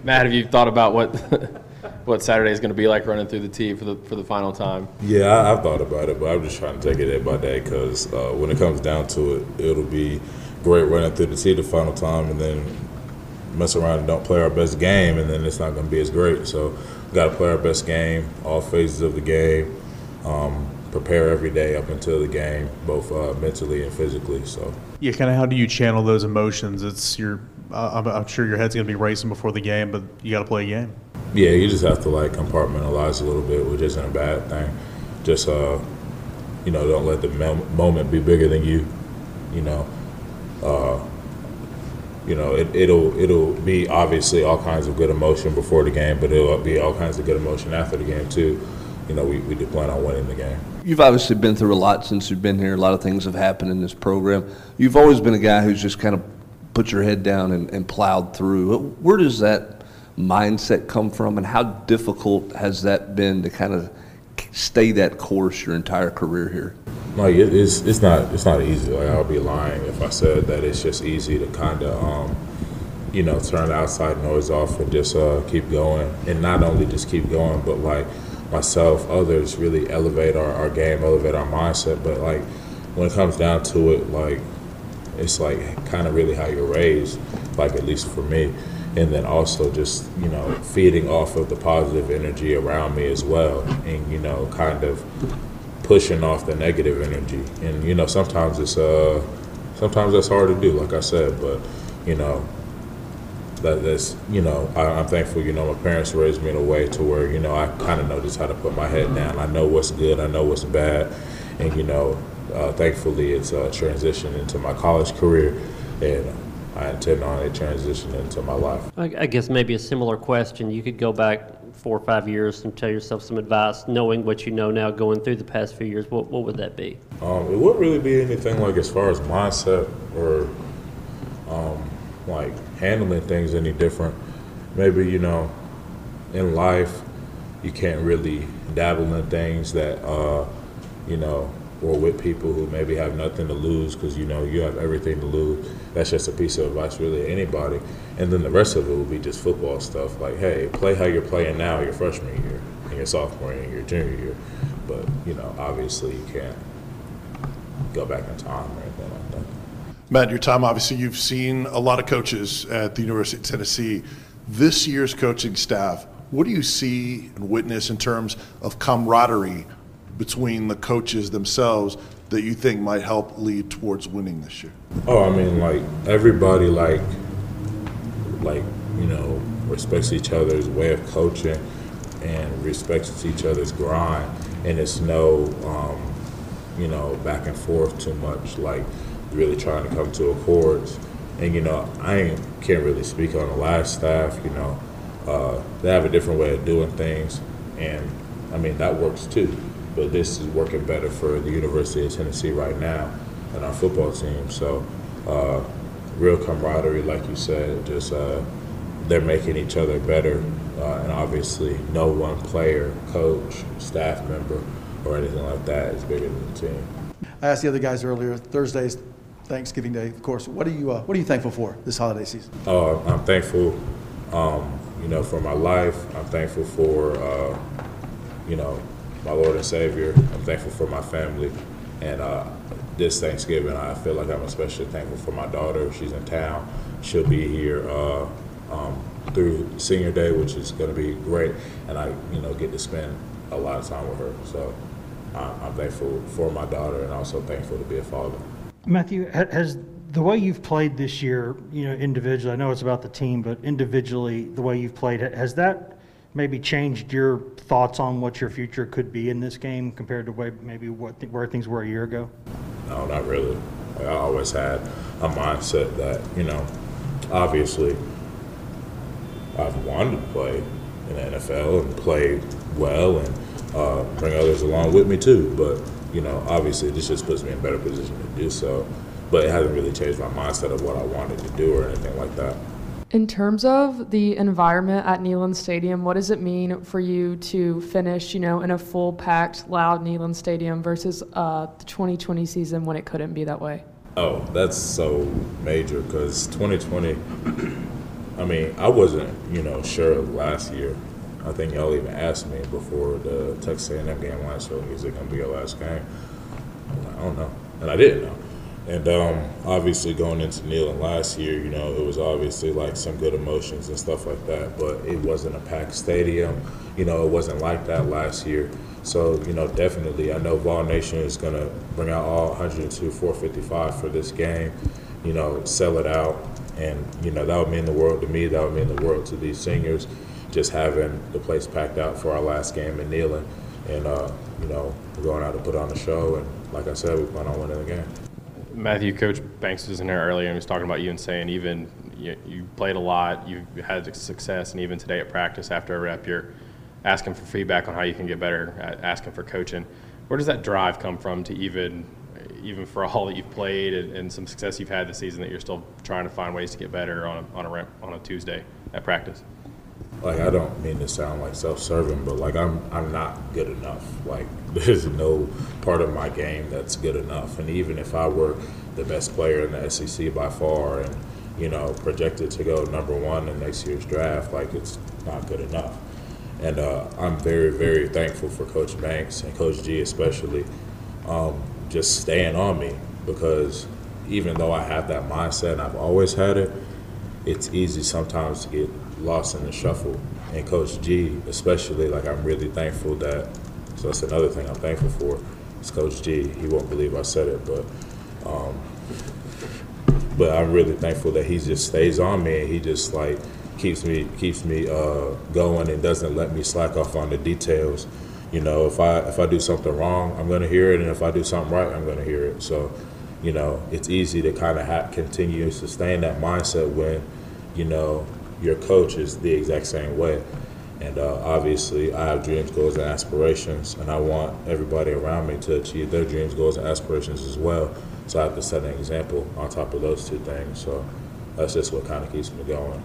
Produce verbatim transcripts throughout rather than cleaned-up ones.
Matt, have you thought about what what Saturday is going to be like running through the tee for the for the final time? Yeah, I, I've thought about it, but I'm just trying to take it day by day because uh, when it comes down to it, it'll be great running through the tee the final time, and then mess around and don't play our best game, and then it's not going to be as great. So we got to play our best game, all phases of the game, um, prepare every day up until the game, both uh, mentally and physically. So yeah, kind of how do you channel those emotions? It's your, uh, I'm, I'm sure your head's going to be racing before the game, but you got to play a game. Yeah, you just have to like compartmentalize a little bit, which isn't a bad thing. Just uh, you know, don't let the moment be bigger than you. You know. Uh, You know, it, it'll it'll be obviously all kinds of good emotion before the game, but it'll be all kinds of good emotion after the game too. You know, we, we do plan on winning the game. You've obviously been through a lot since you've been here. A lot of things have happened in this program. You've always been a guy who's just kind of put your head down and, and plowed through. Where does that mindset come from, and how difficult has that been to kind of stay that course your entire career here? Like it, it's it's not it's not easy. Like I'll be lying if I said that it's just easy to kind of um, you know, turn the outside noise off and just uh, keep going, and not only just keep going, but like myself, others really elevate our, our game, elevate our mindset. But like when it comes down to it, like it's like kind of really how you're raised, like at least for me, and then also just you know feeding off of the positive energy around me as well, and you know kind of pushing off the negative energy. And you know sometimes it's uh sometimes that's hard to do, like I said, but you know that that's you know I, I'm thankful. You know my parents raised me in a way to where you know I kind of know just how to put my head down. I know what's good, I know what's bad, and you know uh, thankfully it's a transition into my college career, and I intend on it transitioning into my life. I guess maybe a similar question. You could go back four or five years and tell yourself some advice, knowing what you know now going through the past few years. What what would that be? Um, it wouldn't really be anything like as far as mindset or um, like handling things any different. Maybe, you know, in life you can't really dabble in things that, uh, you know, or with people who maybe have nothing to lose because, you know, you have everything to lose. That's just a piece of advice really to anybody. And then the rest of it will be just football stuff. Like, hey, play how you're playing now your freshman year and your sophomore year and your junior year. But, you know, obviously you can't go back in time or anything like that. Matt, your time, obviously you've seen a lot of coaches at the University of Tennessee. This year's coaching staff, what do you see and witness in terms of camaraderie between the coaches themselves that you think might help lead towards winning this year? Oh, I mean, like, everybody, like, like, you know, respects each other's way of coaching and respects each other's grind. And it's no, um, you know, back and forth too much, like really trying to come to accords. And, you know, I ain't, can't really speak on the last staff, you know. Uh, they have a different way of doing things. And, I mean, that works too. But this is working better for the University of Tennessee right now and our football team. So uh, real camaraderie, like you said, just uh, they're making each other better. Uh, and obviously no one player, coach, staff member, or anything like that is bigger than the team. I asked the other guys earlier, Thursday's Thanksgiving Day, of course. What are you, uh, what are you thankful for this holiday season? Uh, I'm thankful, um, you know, for my life. I'm thankful for, uh, you know, my Lord and Savior. I'm thankful for my family. And uh, this Thanksgiving, I feel like I'm especially thankful for my daughter. She's in town. She'll be here uh, um, through Senior Day, which is going to be great. And I, you know, get to spend a lot of time with her. So uh, I'm thankful for my daughter and also thankful to be a father. Matthew, has the way you've played this year, you know, individually, I know it's about the team, but individually, the way you've played, has that maybe changed your thoughts on what your future could be in this game compared to way, maybe what th- where things were a year ago? No, not really. Like, I always had a mindset that, you know, obviously I've wanted to play in the N F L and play well and uh, bring others along with me too. But, you know, obviously this just puts me in a better position to do so. But it hasn't really changed my mindset of what I wanted to do or anything like that. In terms of the environment at Neyland Stadium, what does it mean for you to finish, you know, in a full packed, loud Neyland Stadium versus uh, the twenty twenty season when it couldn't be that way? Oh, that's so major because twenty twenty, I mean, I wasn't, you know, sure last year. I think y'all even asked me before the Texas A and M game last year, is it going to be your last game? I'm like, I don't know. And I didn't know. And um, obviously going into Neyland last year, you know, it was obviously like some good emotions and stuff like that, but it wasn't a packed stadium. You know, it wasn't like that last year. So, you know, definitely I know Vol Nation is going to bring out all one hundred two, four fifty-five for this game, you know, sell it out. And, you know, that would mean the world to me. That would mean the world to these seniors, just having the place packed out for our last game in Neyland. And, uh, you know, we're going out to put on a show. And like I said, we plan on winning the game. Matthew, Coach Banks was in there earlier and he was talking about you and saying even you, you played a lot, you had success, and even today at practice after a rep, you're asking for feedback on how you can get better, asking for coaching. Where does that drive come from to even even for all that you've played and, and some success you've had this season that you're still trying to find ways to get better on a, on a rep, on a Tuesday at practice? Like, I don't mean to sound like self-serving, but like I'm I'm not good enough. Like, there's no part of my game that's good enough. And even if I were the best player in the S E C by far and, you know, projected to go number one in next year's draft, like, it's not good enough. And uh, I'm very, very thankful for Coach Banks and Coach G especially, um, just staying on me, because even though I have that mindset and I've always had it, it's easy sometimes to get lost in the shuffle. And Coach G especially, like, I'm really thankful that, so that's another thing I'm thankful for, is Coach G. He won't believe I said it, but um, but I'm really thankful that he just stays on me and he just, like, keeps me keeps me uh, going and doesn't let me slack off on the details. You know, if I if I do something wrong, I'm gonna hear it, and if I do something right, I'm gonna hear it. So, you know, it's easy to kind of ha- continue to sustain that mindset when, you know, your coach is the exact same way. And uh, obviously, I have dreams, goals, and aspirations, and I want everybody around me to achieve their dreams, goals, and aspirations as well. So I have to set an example on top of those two things. So that's just what kind of keeps me going.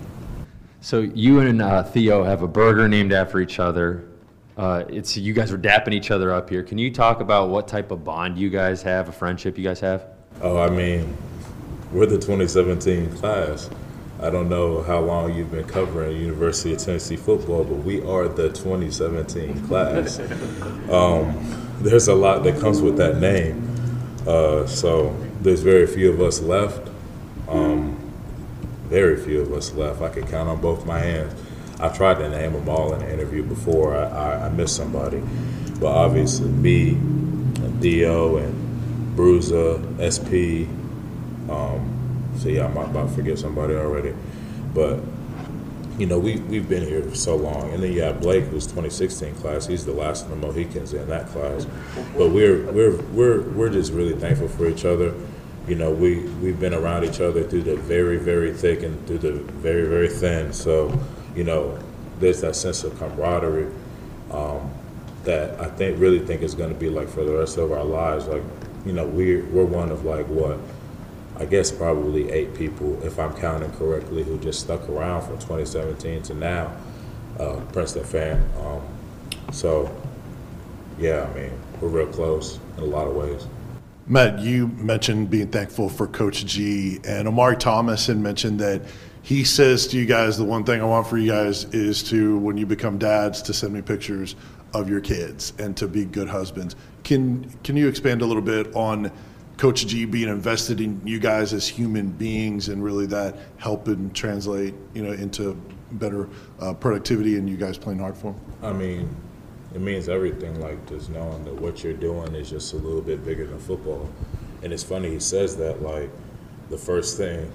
So you and uh, Theo have a burger named after each other. Uh, it's you guys are dapping each other up here. Can you talk about what type of bond you guys have, a friendship you guys have? Oh, I mean, we're the twenty seventeen class. I don't know how long you've been covering University of Tennessee football, but we are the twenty seventeen class. Um, there's a lot that comes with that name. Uh, so there's very few of us left. Um, very few of us left. I could count on both my hands. I've tried to name them all in an interview before. I, I, I missed somebody. But obviously me, and Theo, and Bruiser, S P, um, so yeah, I'm about to forget somebody already. But, you know, we, we've been here for so long. And then you have Blake, who's twenty sixteen class. He's the last of the Mohicans in that class. But we're we're we're we're just really thankful for each other. You know, we, we've been around each other through the very, very thick and through the very, very thin. So, you know, there's that sense of camaraderie um, that I think really think is going to be like for the rest of our lives. Like, you know, we're, we're one of like what, I guess probably eight people, if I'm counting correctly, who just stuck around from twenty seventeen to now, uh, Princeton fan. Um, so, yeah, I mean, we're real close in a lot of ways. Matt, you mentioned being thankful for Coach G, and Omari Thomas had mentioned that he says to you guys, the one thing I want for you guys is to, when you become dads, to send me pictures of your kids and to be good husbands. Can can you expand a little bit on Coach G being invested in you guys as human beings and really that helping translate, you know, into better uh, productivity and you guys playing hard for him? I mean, it means everything, like just knowing that what you're doing is just a little bit bigger than football. And it's funny, he says that, like, the first thing,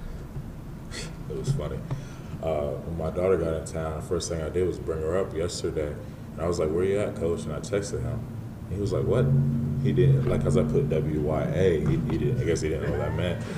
it was funny. Uh, when my daughter got in town, the first thing I did was bring her up yesterday. And I was like, where you at, Coach? And I texted him. He was like, what? He didn't, like, because I put W Y A, he, he didn't, I guess he didn't know what that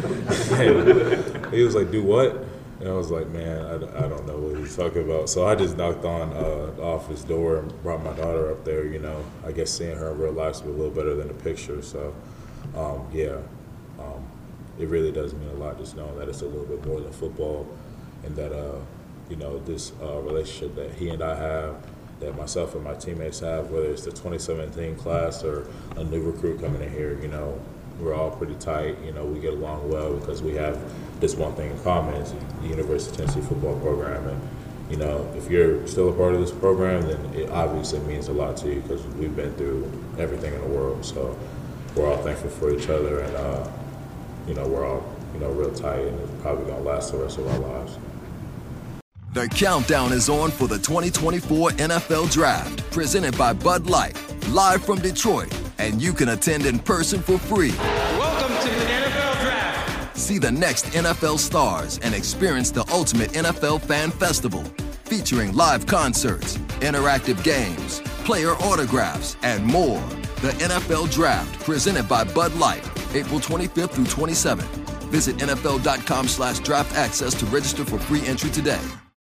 meant. He was like, do what? And I was like, man, I, I don't know what he's talking about. So I just knocked on uh, the office door and brought my daughter up there, you know. I guess seeing her in real life is a little better than a picture. So, um, yeah, um, it really does mean a lot just knowing that it's a little bit more than football and that, uh, you know, this uh, relationship that he and I have, that myself and my teammates have, whether it's the twenty seventeen class or a new recruit coming in here, you know, we're all pretty tight. You know, we get along well because we have this one thing in common: is the University of Tennessee football program. And you know, if you're still a part of this program, then it obviously means a lot to you because we've been through everything in the world. So we're all thankful for each other, and uh, you know, we're all you know real tight, and it's probably gonna last the rest of our lives. The countdown is on for the twenty twenty-four N F L Draft, presented by Bud Light, live from Detroit, and you can attend in person for free. Welcome to the N F L Draft. See the next N F L stars and experience the ultimate N F L fan festival, featuring live concerts, interactive games, player autographs, and more. The N F L Draft, presented by Bud Light, April twenty-fifth through twenty-seventh. Visit N F L dot com slash draft access to register for free entry today.